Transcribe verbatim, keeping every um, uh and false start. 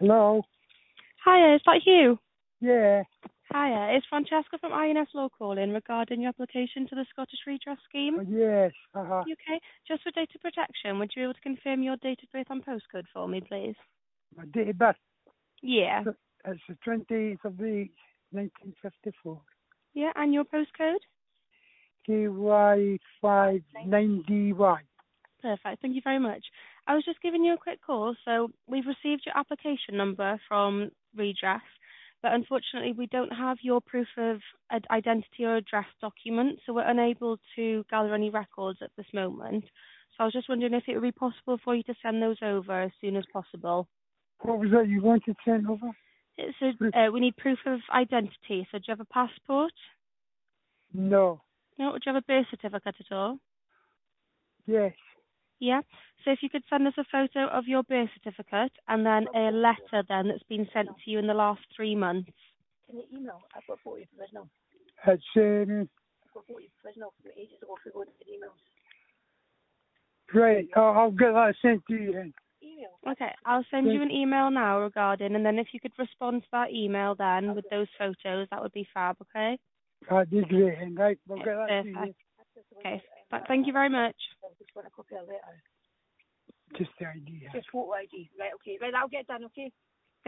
Hello? Hiya, is that you? Yeah. Hiya, it's Francesca from I N S Law calling regarding your application to the Scottish Redress Scheme. Oh, yes. Uh-huh. You okay? Just for data protection, would you be able to confirm your date of birth and postcode for me, please? My date of birth, Yeah. it's the twenty-eighth of the eighth, nineteen fifty-four. Yeah, and your postcode? K Y five nine D Y. Perfect, thank you very much. I was just giving you a quick call, so we've received your application number from Redress, but unfortunately we don't have your proof of ad- identity or address document, so we're unable to gather any records at this moment. So I was just wondering if it would be possible for you to send those over as soon as possible. What was that you wanted sent over? It's a, uh, we need proof of identity, so do you have a passport? No. No, do you have a birth certificate at all? Yes. Yeah. So if you could send us a photo of your birth certificate and then a letter then that's been sent to you in the last three months. Can you email? I've got forty provisional. It's, um, I've got forty provisional from ages ago if we go to the emails. right. I'll, I'll get that sent to you then. Email? Okay, I'll send you an email now regarding, and then if you could respond to that email then with those photos, that would be fab, okay? That'd be great. And right, we'll Okay, get that to you. perfect. Okay, but thank you very much. I just want a copy of the letter. Just the idea. Just photo I D. Right, okay. Right, that'll get done, okay?